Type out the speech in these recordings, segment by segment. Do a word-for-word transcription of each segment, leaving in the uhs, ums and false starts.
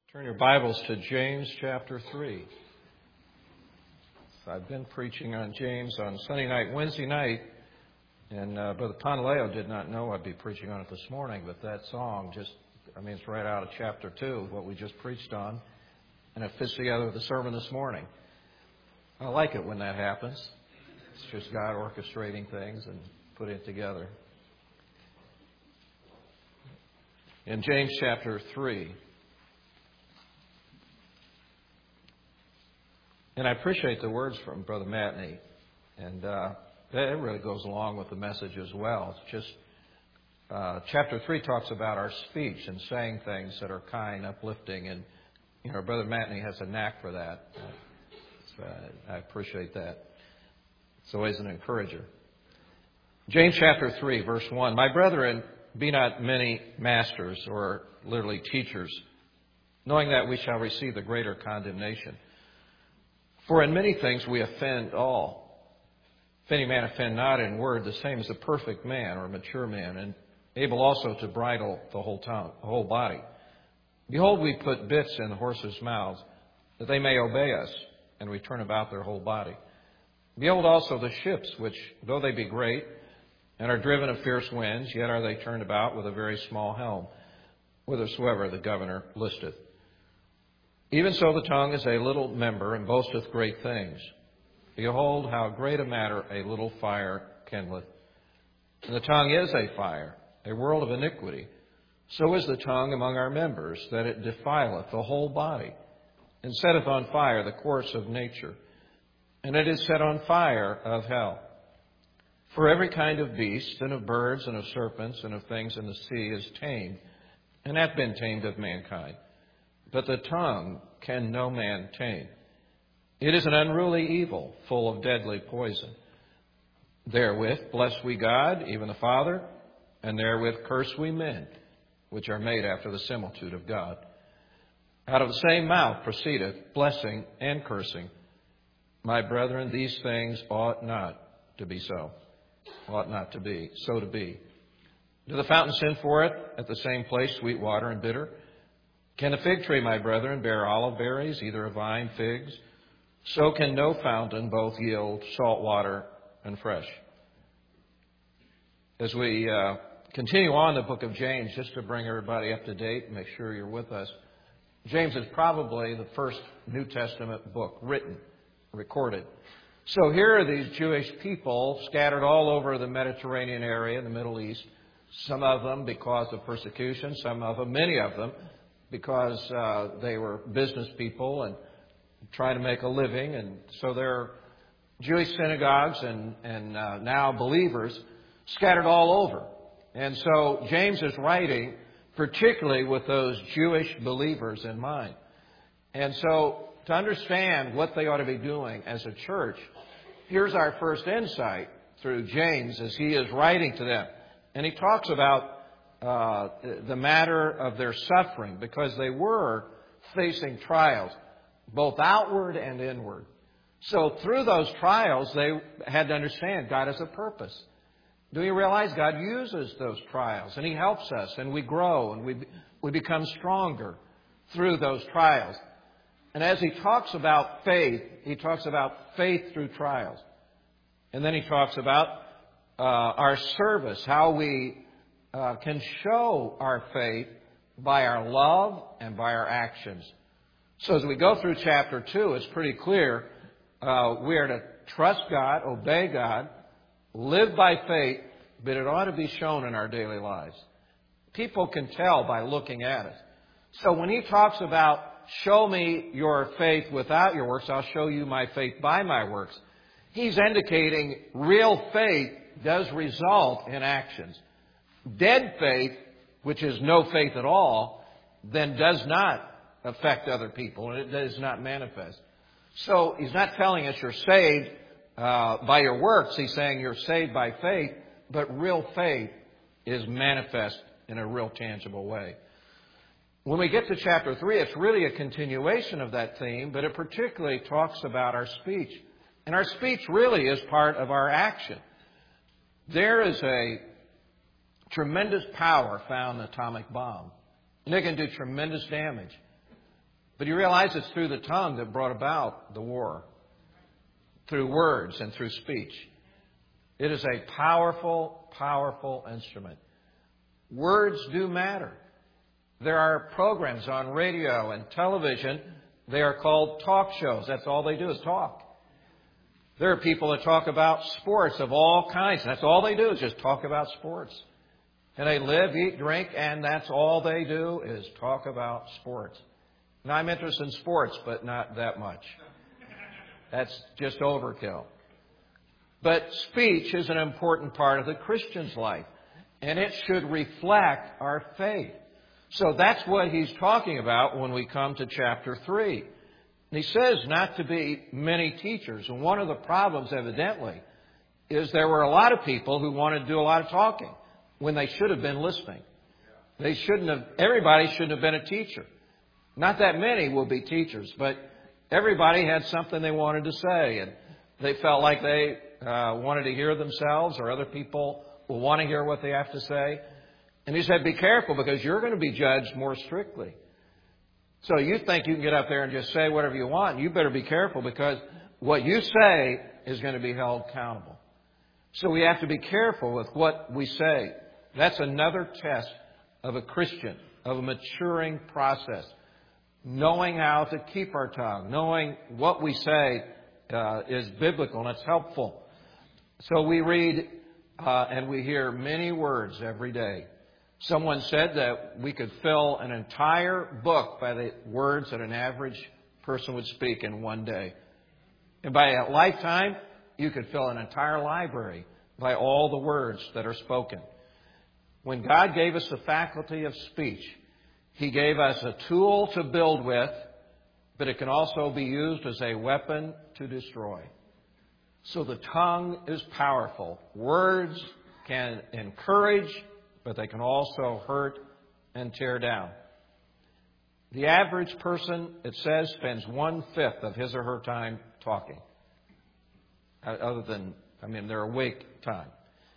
Turn your Bibles to James chapter three. I've been preaching on James on Sunday night, Wednesday night, and uh, Brother Pantaleo did not know I'd be preaching on it this morning, but that song just, I mean, it's right out of chapter two, what we just preached on, and it fits together with the sermon this morning. I like it when that happens. It's just God orchestrating things and putting it together. In James chapter three, and I appreciate the words from Brother Matney, and uh, it really goes along with the message as well. It's just uh, chapter three talks about our speech and saying things that are kind, uplifting, and you know, Brother Matney has a knack for that. Uh, I appreciate that. It's always an encourager. James chapter three, verse one. My brethren, be not many masters, or literally teachers, knowing that we shall receive the greater condemnation. For in many things we offend all. If any man offend not in word, the same as a perfect man or a mature man, and able also to bridle the whole tongue, the whole body. Behold, we put bits in the horses' mouths, that they may obey us, and we turn about their whole body. Behold also the ships, which, though they be great, and are driven of fierce winds, yet are they turned about with a very small helm, whithersoever the governor listeth. Even so the tongue is a little member, and boasteth great things. Behold, how great a matter a little fire kindleth. And the tongue is a fire, a world of iniquity. So is the tongue among our members, that it defileth the whole body, and setteth on fire the course of nature, and it is set on fire of hell. For every kind of beast, and of birds, and of serpents, and of things in the sea is tamed, and hath been tamed of mankind. But the tongue can no man tame. It is an unruly evil, full of deadly poison. Therewith bless we God, even the Father, and therewith curse we men, which are made after the similitude of God. Out of the same mouth proceedeth blessing and cursing. My brethren, these things ought not to be so. Ought not to be, so to be. Do the fountain send forth at the same place sweet water and bitter? Can the fig tree, my brethren, bear olive berries, either a vine, figs? So can no fountain both yield salt water and fresh. As we uh, continue on the book of James, just to bring everybody up to date and make sure you're with us, James is probably the first New Testament book written, recorded. So here are these Jewish people scattered all over the Mediterranean area in the Middle East, some of them because of persecution, some of them, many of them, because uh, they were business people and trying to make a living. And so there are Jewish synagogues and, and uh, now believers scattered all over. And so James is writing particularly with those Jewish believers in mind. And so to understand what they ought to be doing as a church, here's our first insight through James as he is writing to them. And he talks about Uh, the matter of their suffering, because they were facing trials, both outward and inward. So through those trials, they had to understand God has a purpose. Do you realize God uses those trials, and He helps us, and we grow, and we we become stronger through those trials. And as he talks about faith, he talks about faith through trials. And then he talks about uh, our service, how we Uh, can show our faith by our love and by our actions. So as we go through chapter two, it's pretty clear uh, we are to trust God, obey God, live by faith, but it ought to be shown in our daily lives. People can tell by looking at us. So when he talks about show me your faith without your works, I'll show you my faith by my works, he's indicating real faith does result in actions. Dead faith, which is no faith at all, then does not affect other people, and it does not manifest. So he's not telling us you're saved uh, by your works. He's saying you're saved by faith, but real faith is manifest in a real tangible way. When we get to chapter three, it's really a continuation of that theme, but it particularly talks about our speech. And our speech really is part of our action. There is a tremendous power found in an atomic bomb. And it can do tremendous damage. But you realize it's through the tongue that brought about the war, through words and through speech. It is a powerful, powerful instrument. Words do matter. There are programs on radio and television. They are called talk shows. That's all they do is talk. There are people that talk about sports of all kinds. That's all they do is just talk about sports. And they live, eat, drink, and that's all they do is talk about sports. And I'm interested in sports, but not that much. That's just overkill. But speech is an important part of the Christian's life, and it should reflect our faith. So that's what he's talking about when we come to chapter three. And he says not to be many teachers. And one of the problems, evidently, is there were a lot of people who wanted to do a lot of talking when they should have been listening. They shouldn't have, everybody shouldn't have been a teacher. Not that many will be teachers, but everybody had something they wanted to say, and they felt like they uh, wanted to hear themselves, or other people will want to hear what they have to say. And he said, be careful, because you're going to be judged more strictly. So you think you can get up there and just say whatever you want. You better be careful, because what you say is going to be held accountable. So we have to be careful with what we say. That's another test of a Christian, of a maturing process. Knowing how to keep our tongue, knowing what we say uh, is biblical and it's helpful. So we read uh, and we hear many words every day. Someone said that we could fill an entire book by the words that an average person would speak in one day. And by a lifetime, you could fill an entire library by all the words that are spoken. When God gave us the faculty of speech, He gave us a tool to build with, but it can also be used as a weapon to destroy. So the tongue is powerful. Words can encourage, but they can also hurt and tear down. The average person, it says, spends one-fifth of his or her time talking. Other than, I mean, their awake time.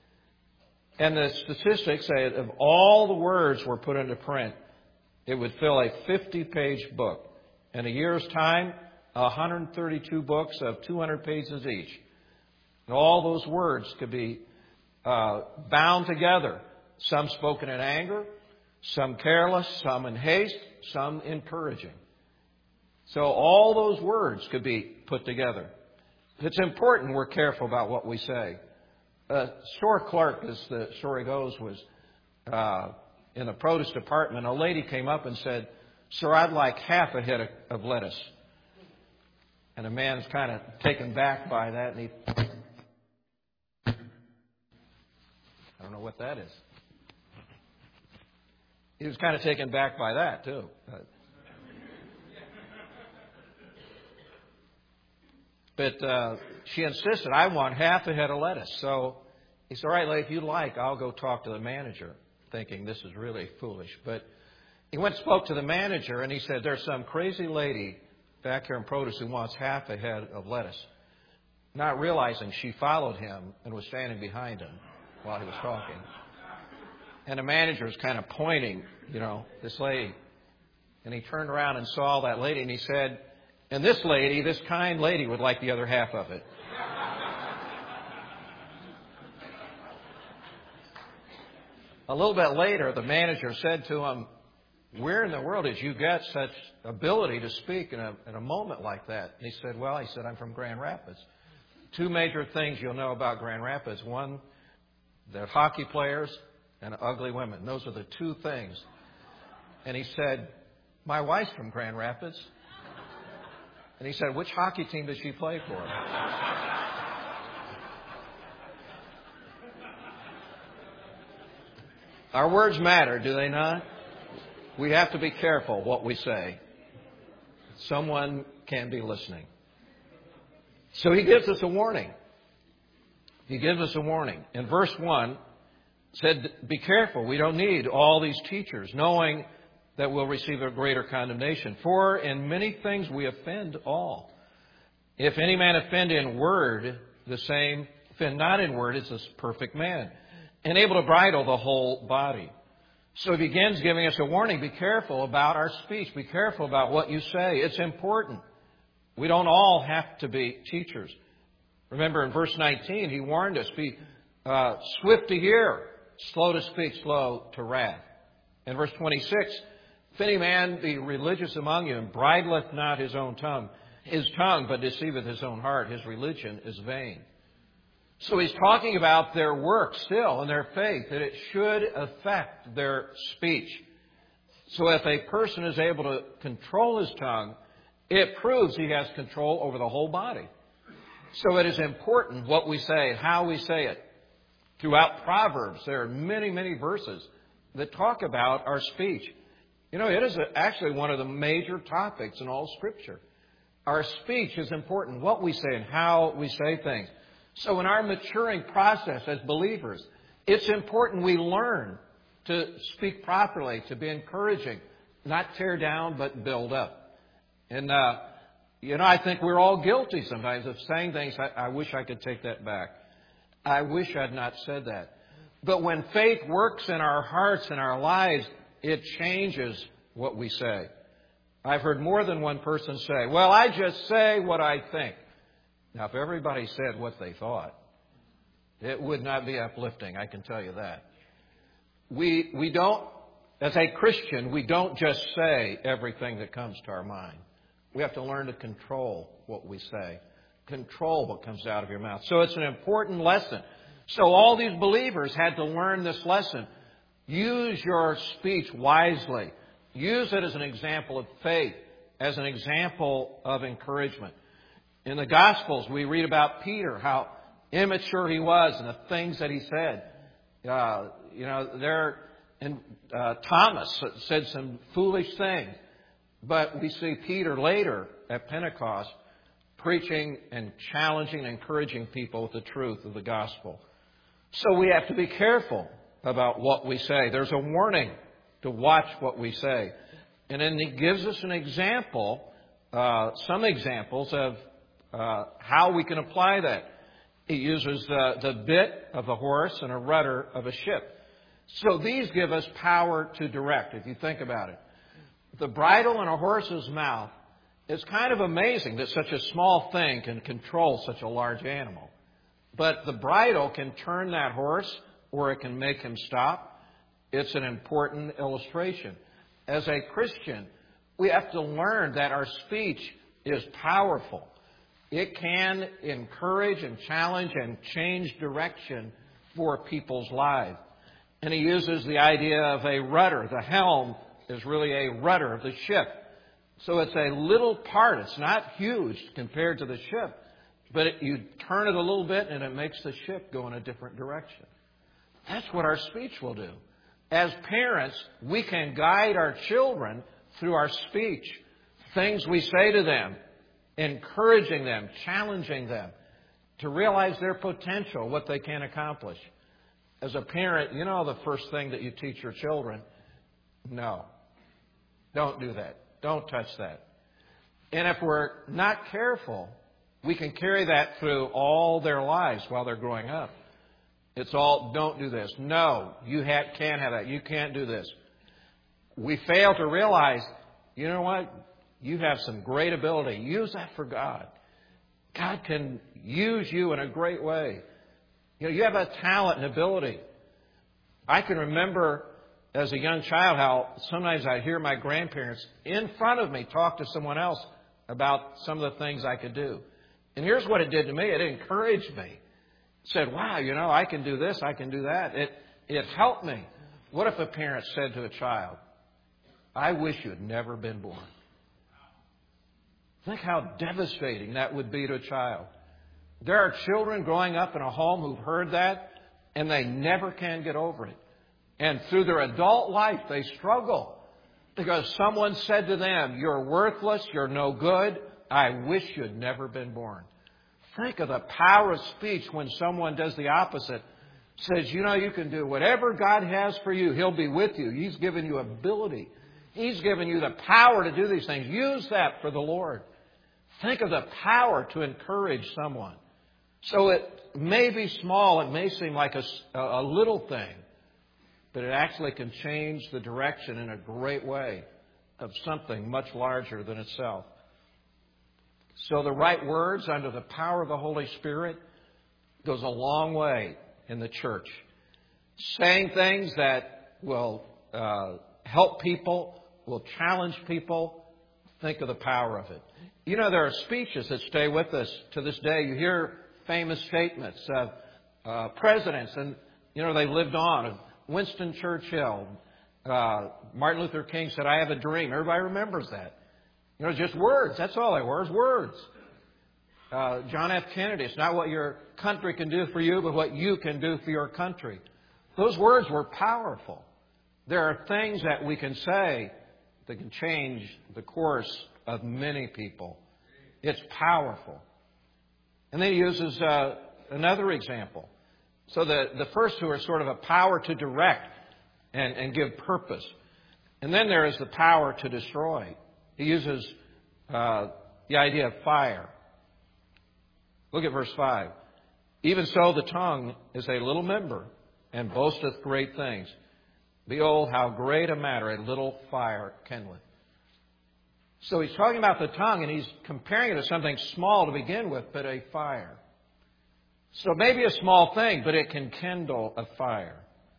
And the statistics say that if all the words were put into print, it would fill a fifty-page book. In a year's time, one hundred thirty-two books of two hundred pages each. And all those words could be uh, bound together. Some spoken in anger, some careless, some in haste, some encouraging. So all those words could be put together. It's important we're careful about what we say. A store clerk, as the story goes, was uh, in the produce department. A lady came up and said, "Sir, I'd like half a head of, of lettuce." And the man's kind of taken back by that, and he... I don't know what that is. He was kind of taken back by that, too. But uh, she insisted, "I want half a head of lettuce." So he said, "All right, lady, if you like, I'll go talk to the manager," thinking this is really foolish. But he went and spoke to the manager, and he said, "There's some crazy lady back here in produce who wants half a head of lettuce." Not realizing she followed him and was standing behind him while he was talking. And the manager was kind of pointing, you know, this lady. And he turned around and saw that lady, and he said, "And this lady, this kind lady, would like the other half of it." A little bit later, the manager said to him, "Where in the world did you get such ability to speak in a, in a moment like that?" And he said, "Well," he said, "I'm from Grand Rapids." Two major things you'll know about Grand Rapids. One, they're hockey players and ugly women. Those are the two things. And he said, "My wife's from Grand Rapids." And he said, "Which hockey team does she play for?" Our words matter, do they not? We have to be careful what we say. Someone can be listening. So he gives us a warning. He gives us a warning. In verse one, said, "Be careful. We don't need all these teachers, knowing that we'll receive a greater condemnation. For in many things we offend all. If any man offend in word, the same offend not in word is a perfect man, and able to bridle the whole body. So he begins giving us a warning. Be careful about our speech. Be careful about what you say. It's important. We don't all have to be teachers. Remember in verse nineteen, he warned us, be uh, swift to hear, slow to speak, slow to wrath. In verse twenty-six, if any man be religious among you and bridleth not his own tongue, his tongue but deceiveth his own heart, his religion is vain. So he's talking about their work still and their faith, that it should affect their speech. So if a person is able to control his tongue, it proves he has control over the whole body. So it is important what we say and how we say it. Throughout Proverbs, there are many, many verses that talk about our speech. You know, it is actually one of the major topics in all Scripture. Our speech is important, what we say and how we say things. So in our maturing process as believers, it's important we learn to speak properly, to be encouraging, not tear down but build up. And, uh, you know, I think we're all guilty sometimes of saying things, I, I wish I could take that back. I wish I'd not said that. But when faith works in our hearts and our lives, it changes what we say. I've heard more than one person say, well, I just say what I think. Now, if everybody said what they thought, it would not be uplifting, I can tell you that. We, we don't, as a Christian, we don't just say everything that comes to our mind. We have to learn to control what we say. Control what comes out of your mouth. So it's an important lesson. So all these believers had to learn this lesson. Use your speech wisely. Use it as an example of faith, as an example of encouragement. In the Gospels, we read about Peter, how immature he was and the things that he said. Uh, you know, there, and uh, Thomas said some foolish things. But we see Peter later at Pentecost preaching and challenging and encouraging people with the truth of the gospel. So we have to be careful about what we say. There's a warning to watch what we say. And then he gives us an example, uh, some examples of uh, how we can apply that. He uses the, the bit of a horse and a rudder of a ship. So these give us power to direct, if you think about it. The bridle in a horse's mouth, it's kind of amazing that such a small thing can control such a large animal. But the bridle can turn that horse or it can make him stop. It's an important illustration. As a Christian, we have to learn that our speech is powerful. It can encourage and challenge and change direction for people's lives. And he uses the idea of a rudder. The helm is really a rudder of the ship. So it's a little part. It's not huge compared to the ship. But it, you turn it a little bit and it makes the ship go in a different direction. That's what our speech will do. As parents, we can guide our children through our speech. Things we say to them, encouraging them, challenging them to realize their potential, what they can accomplish. As a parent, you know the first thing that you teach your children? No. Don't do that. Don't touch that. And if we're not careful, we can carry that through all their lives while they're growing up. It's all, don't do this. No, you ha- can't have that. You can't do this. We fail to realize, you know what? You have some great ability. Use that for God. God can use you in a great way. You know, you have a talent and ability. I can remember as a young child how sometimes I'd hear my grandparents in front of me talk to someone else about some of the things I could do. And here's what it did to me. It encouraged me. It said, wow, you know, I can do this, I can do that. It, it helped me. What if a parent said to a child, I wish you had never been born? Think how devastating that would be to a child. There are children growing up in a home who've heard that, and they never can get over it. And through their adult life, they struggle because someone said to them, you're worthless, you're no good, I wish you had never been born. Think of the power of speech when someone does the opposite. Says, you know, you can do whatever God has for you. He'll be with you. He's given you ability. He's given you the power to do these things. Use that for the Lord. Think of the power to encourage someone. So it may be small. It may seem like a, a little thing. but it actually can change the direction in a great way of something much larger than itself. So the right words under the power of the Holy Spirit goes a long way in the church. Saying things that will uh, help people, will challenge people, think of the power of it. You know, there are speeches that stay with us to this day. You hear famous statements of uh, presidents, and, you know, they lived on. Winston Churchill, uh, Martin Luther King said, "I have a dream." Everybody remembers that. You know, just words. That's all they were, is words. Uh, John F. Kennedy, it's not what your country can do for you, but what you can do for your country. Those words were powerful. There are things that we can say that can change the course of many people. It's powerful. And then he uses uh, another example. So the, the first two are sort of a power to direct and, and give purpose. And then there is the power to destroy. He uses uh, the idea of fire. Look at verse five. "Even so the tongue is a little member, and boasteth great things. Behold, how great a matter a little fire kindleth." So he's talking about the tongue, and he's comparing it to something small to begin with, but a fire. So maybe a small thing, but it can kindle a fire.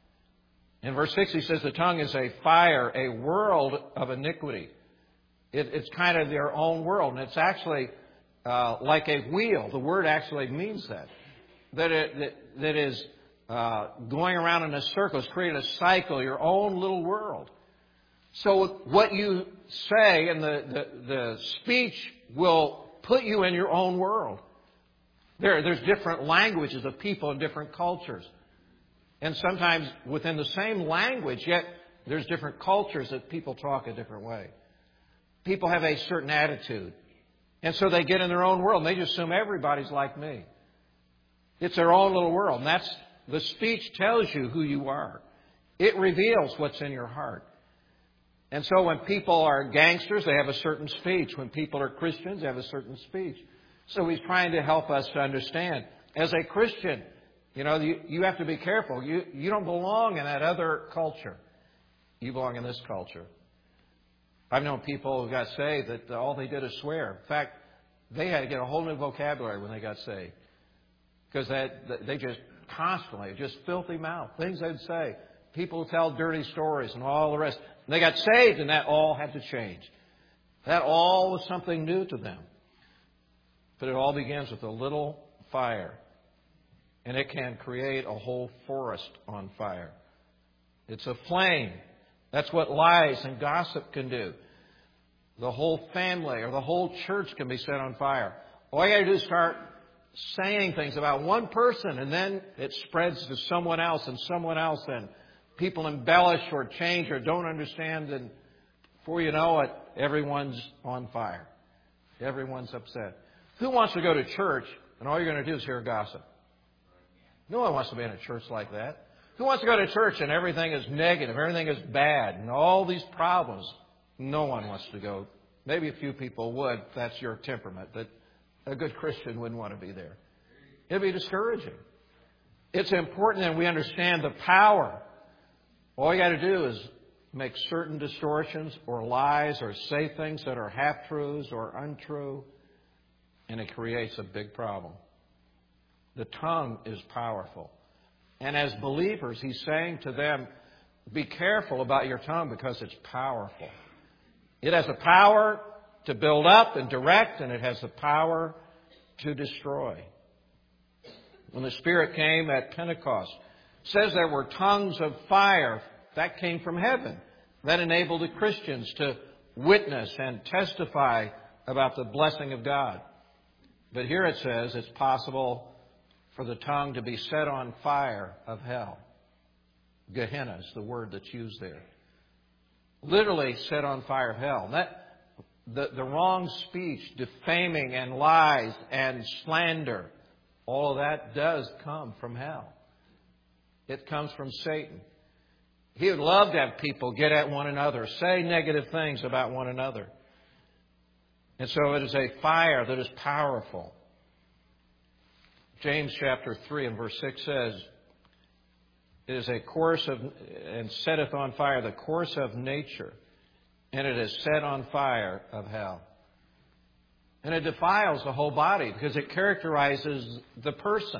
In verse six, he says the tongue is a fire, a world of iniquity. It, it's kind of their own world, and it's actually uh, like a wheel. The word actually means that. That it that, that is uh, going around in a circle. It's creating a cycle, your own little world. So what you say and the, the, the speech will put you in your own world. There, there's different languages of people in different cultures. And sometimes within the same language, yet there's different cultures that people talk a different way. People have a certain attitude. And so they get in their own world and they just assume everybody's like me. It's their own little world. And that's, the speech tells you who you are. It reveals what's in your heart. And so when people are gangsters, they have a certain speech. When people are Christians, they have a certain speech. So he's trying to help us to understand. As a Christian, you know, you, you have to be careful. You, you don't belong in that other culture. You belong in this culture. I've known people who got saved that all they did is swear. In fact, they had to get a whole new vocabulary when they got saved. Because they, they just constantly, just filthy mouth, things they'd say. People who tell dirty stories and all the rest. And they got saved and that all had to change. That all was something new to them. But it all begins with a little fire. And it can create a whole forest on fire. It's a flame. That's what lies and gossip can do. The whole family or the whole church can be set on fire. All you got to do is start saying things about one person, and then it spreads to someone else and someone else, and people embellish or change or don't understand, and before you know it, everyone's on fire. Everyone's upset. Who wants to go to church and all you're going to do is hear gossip? No one wants to be in a church like that. Who wants to go to church and everything is negative, everything is bad, and all these problems? No one wants to go. Maybe a few people would, if that's your temperament, but a good Christian wouldn't want to be there. It'd be discouraging. It's important that we understand the power. All you got to do is make certain distortions or lies or say things that are half-truths or untrue, and it creates a big problem. The tongue is powerful. And as believers, he's saying to them, be careful about your tongue because it's powerful. It has the power to build up and direct, and it has the power to destroy. When the Spirit came at Pentecost, it says there were tongues of fire. That came from heaven. That enabled the Christians to witness and testify about the blessing of God. But here it says it's possible for the tongue to be set on fire of hell. Gehenna is the word that's used there. Literally set on fire of hell. That, the, the wrong speech, defaming and lies and slander, all of that does come from hell. It comes from Satan. He would love to have people get at one another, say negative things about one another. And so it is a fire that is powerful. James chapter three and verse six says, It is a course of, and setteth on fire the course of nature, and it is set on fire of hell. And it defiles the whole body because it characterizes the person.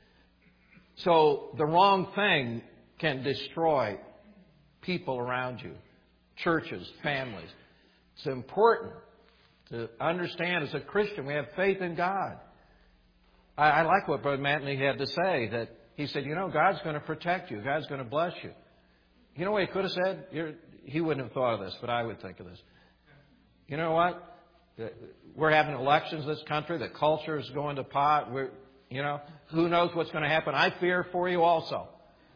So the wrong thing can destroy people around you, churches, families. It's important to understand as a Christian we have faith in God. I, I like what Brother Mantley had to say, that he said, you know, God's going to protect you. God's going to bless you. You know what he could have said? You're, he wouldn't have thought of this, but I would think of this. You know what? We're having elections in this country. The culture is going to pot. We're, you know, who knows what's going to happen? I fear for you also.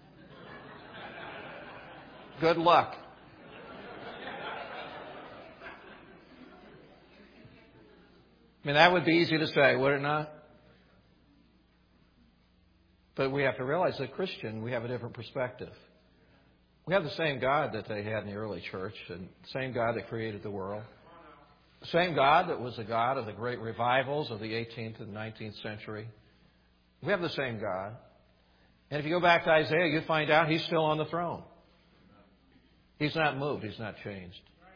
Good luck. I mean, that would be easy to say, would it not? But we have to realize that Christian, we have a different perspective. We have the same God that they had in the early church, and the same God that created the world. The same God that was the God of the great revivals of the eighteenth and nineteenth century. We have the same God. And if you go back to Isaiah, you find out He's still on the throne. He's not moved. He's not changed.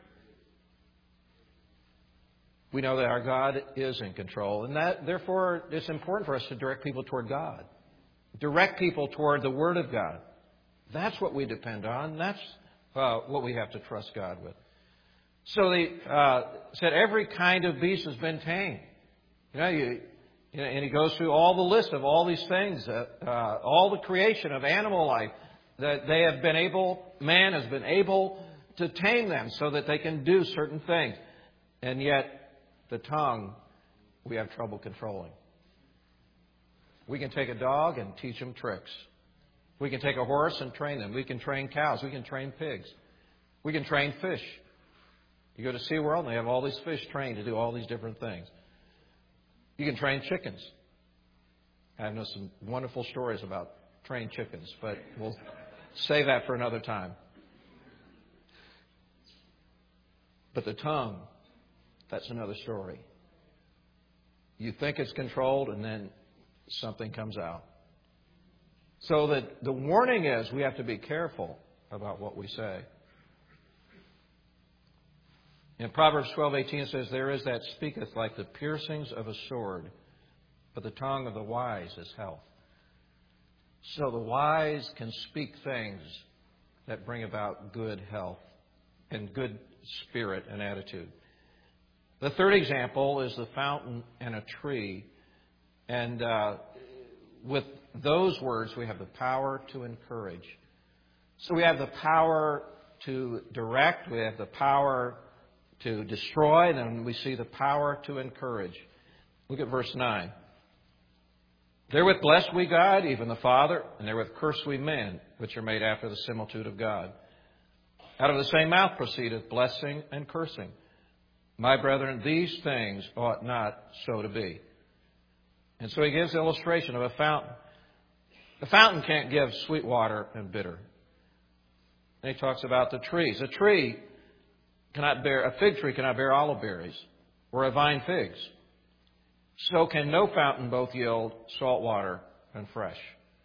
We know that our God is in control, and that therefore it's important for us to direct people toward God. Direct people toward the Word of God. That's what we depend on. That's uh, what we have to trust God with. So they uh, said every kind of beast has been tamed. You know, you, you know, and he goes through all the list of all these things, uh, uh, all the creation of animal life that they have been able, man has been able to tame them so that they can do certain things. And yet, the tongue, we have trouble controlling. We can take a dog and teach them tricks. We can take a horse and train them. We can train cows. We can train pigs. We can train fish. You go to SeaWorld and they have all these fish trained to do all these different things. You can train chickens. I know some wonderful stories about trained chickens, but we'll save that for another time. But the tongue, that's another story. You think it's controlled and then something comes out. So that the warning is we have to be careful about what we say. In Proverbs twelve eighteen it says, there is that speaketh like the piercings of a sword, but the tongue of the wise is health. So the wise can speak things that bring about good health and good spirit and attitude. The third example is the fountain and a tree. And uh, with those words, we have the power to encourage. So we have the power to direct. We have the power to destroy. Then we see the power to encourage. Look at verse nine. Therewith bless we God, even the Father, and therewith curse we men, which are made after the similitude of God. Out of the same mouth proceedeth blessing and cursing. My brethren, these things ought not so to be. And so he gives the illustration of a fountain. The fountain can't give sweet water and bitter. And he talks about the trees. A tree cannot bear, a fig tree cannot bear olive berries, or a vine figs. So can no fountain both yield salt water and fresh.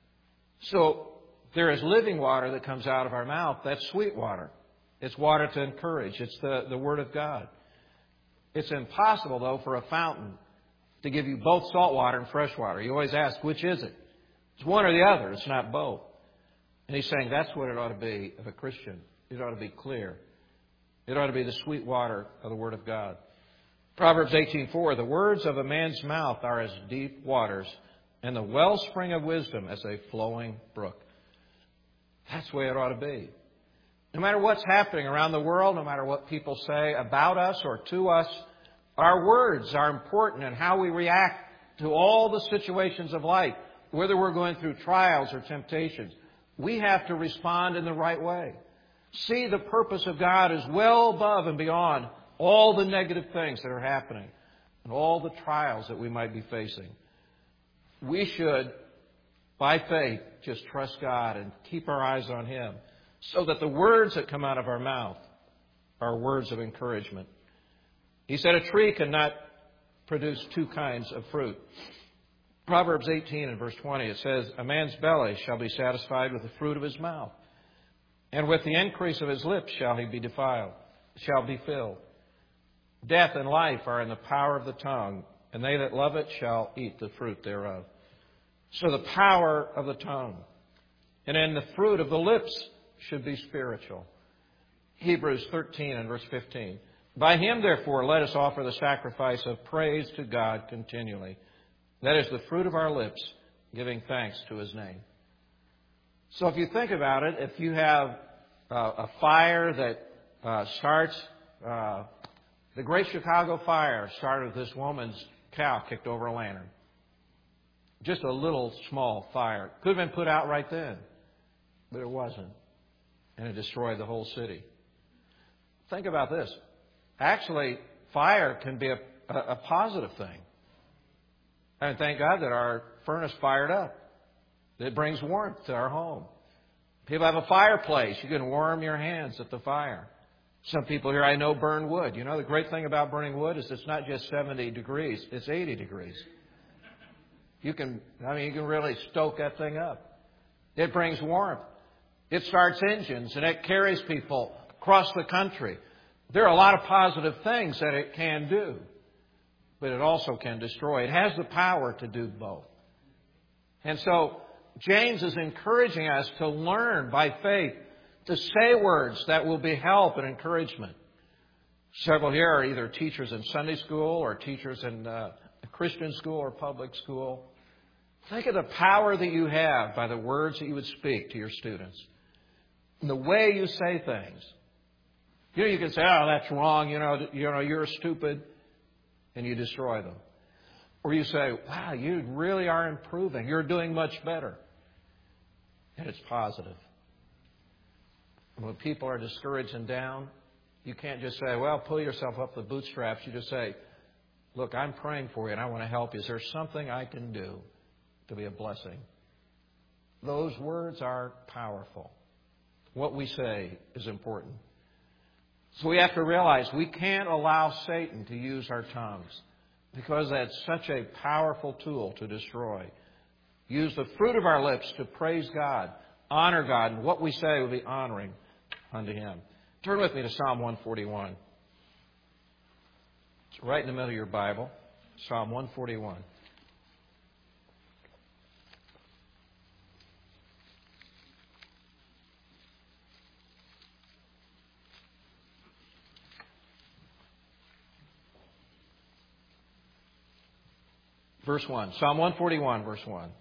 So there is living water that comes out of our mouth. That's sweet water. It's water to encourage. It's the, the Word of God. It's impossible, though, for a fountain to give you both salt water and fresh water. You always ask, which is it? It's one or the other. It's not both. And he's saying that's what it ought to be of a Christian. It ought to be clear. It ought to be the sweet water of the Word of God. Proverbs eighteen four, the words of a man's mouth are as deep waters, and the wellspring of wisdom as a flowing brook. That's the way it ought to be. No matter what's happening around the world, no matter what people say about us or to us, our words are important in how we react to all the situations of life, whether we're going through trials or temptations. We have to respond in the right way. See the purpose of God is well above and beyond all the negative things that are happening and all the trials that we might be facing. We should, by faith, just trust God and keep our eyes on Him so that the words that come out of our mouth are words of encouragement. He said a tree cannot produce two kinds of fruit. Proverbs eighteen and verse twenty, it says, "A man's belly shall be satisfied with the fruit of his mouth, and with the increase of his lips shall he be defiled, shall be filled. Death and life are in the power of the tongue, and they that love it shall eat the fruit thereof." So the power of the tongue. And then the fruit of the lips should be spiritual. Hebrews thirteen and verse fifteen. "By him, therefore, let us offer the sacrifice of praise to God continually. That is the fruit of our lips, giving thanks to his name." So if you think about it, if you have uh, a fire that uh, starts, uh, the Great Chicago Fire started with this woman's cow kicked over a lantern. Just a little small fire. Could have been put out right then, but it wasn't. And it destroyed the whole city. Think about this. Actually, fire can be a, a, a positive thing. And thank God that our furnace fired up. It brings warmth to our home. People have a fireplace. You can warm your hands at the fire. Some people here I know burn wood. You know, the great thing about burning wood is it's not just seventy degrees, it's eighty degrees. You can, I mean, you can really stoke that thing up. It brings warmth. It starts engines and it carries people across the country. There are a lot of positive things that it can do, but it also can destroy. It has the power to do both. And so James is encouraging us to learn by faith to say words that will be help and encouragement. Several here are either teachers in Sunday school or teachers in uh, Christian school or public school. Think of the power that you have by the words that you would speak to your students. And the way you say things. You know, you can say, "Oh, that's wrong. You know, you know, you're stupid," and you destroy them. Or you say, "Wow, you really are improving. You're doing much better." And it's positive. And when people are discouraged and down, you can't just say, "Well, pull yourself up the bootstraps." You just say, "Look, I'm praying for you and I want to help you. Is there something I can do to be a blessing?" Those words are powerful. What we say is important. So we have to realize we can't allow Satan to use our tongues because that's such a powerful tool to destroy. Use the fruit of our lips to praise God, honor God, and what we say will be honoring unto Him. Turn with me to Psalm one forty-one. It's right in the middle of your Bible, Psalm one forty-one. Verse one. Psalm one forty-one, verse one.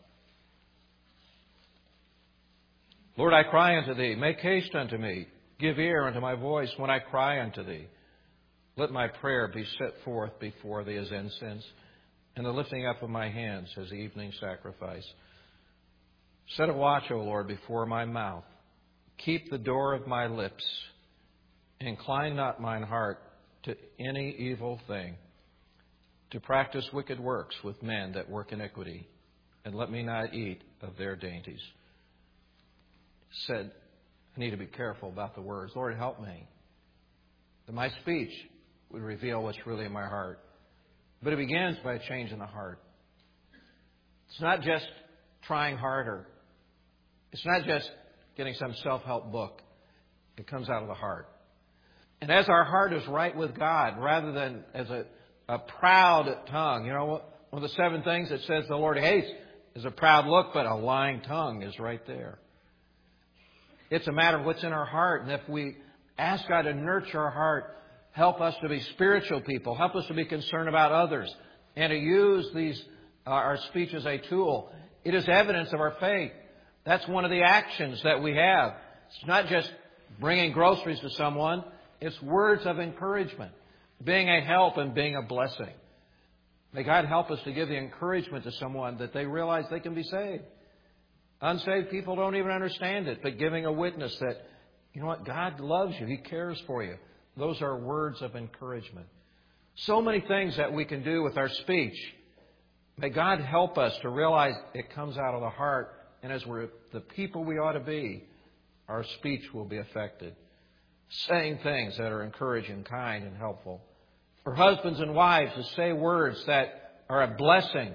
"Lord, I cry unto Thee. Make haste unto me. Give ear unto my voice when I cry unto Thee. Let my prayer be set forth before Thee as incense, and the lifting up of my hands as evening sacrifice. Set a watch, O Lord, before my mouth. Keep the door of my lips. Incline not mine heart to any evil thing, to practice wicked works with men that work iniquity, and let me not eat of their dainties." Said, I need to be careful about the words. Lord, help me that my speech would reveal what's really in my heart. But it begins by a change in the heart. It's not just trying harder. It's not just getting some self-help book. It comes out of the heart. And as our heart is right with God, rather than as a, a proud tongue, you know, one of the seven things that says the Lord hates is a proud look, but a lying tongue is right there. It's a matter of what's in our heart. And if we ask God to nurture our heart, help us to be spiritual people, help us to be concerned about others, and to use these uh, our speech as a tool, it is evidence of our faith. That's one of the actions that we have. It's not just bringing groceries to someone. It's words of encouragement, being a help and being a blessing. May God help us to give the encouragement to someone that they realize they can be saved. Unsaved people don't even understand it, but giving a witness that, you know what, God loves you. He cares for you. Those are words of encouragement. So many things that we can do with our speech. May God help us to realize it comes out of the heart. And as we're the people we ought to be, our speech will be affected. Saying things that are encouraging, kind, and helpful. For husbands and wives to say words that are a blessing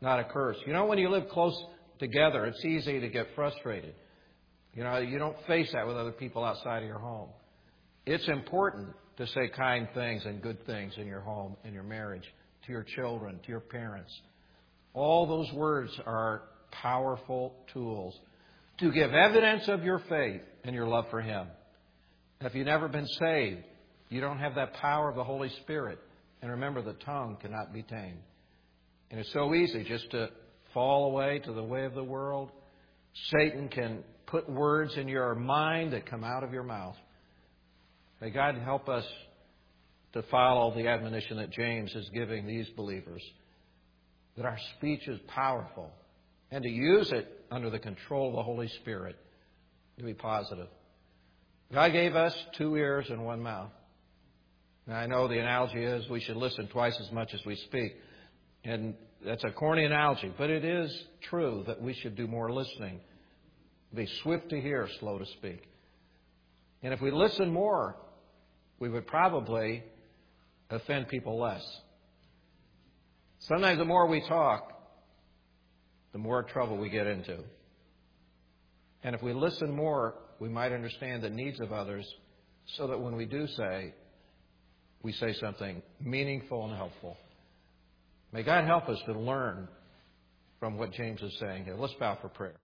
not a curse. You know, when you live close together, it's easy to get frustrated. You know, you don't face that with other people outside of your home. It's important to say kind things and good things in your home, in your marriage, to your children, to your parents. All those words are powerful tools to give evidence of your faith and your love for Him. And if you've never been saved, you don't have that power of the Holy Spirit. And remember, the tongue cannot be tamed. And it's so easy just to fall away to the way of the world. Satan can put words in your mind that come out of your mouth. May God help us to follow the admonition that James is giving these believers, that our speech is powerful, and to use it under the control of the Holy Spirit to be positive. God gave us two ears and one mouth. Now, I know the analogy is we should listen twice as much as we speak. And that's a corny analogy, but it is true that we should do more listening. Be swift to hear, slow to speak. And if we listen more, we would probably offend people less. Sometimes the more we talk, the more trouble we get into. And if we listen more, we might understand the needs of others so that when we do say, we say something meaningful and helpful. May God help us to learn from what James is saying here. Let's bow for prayer.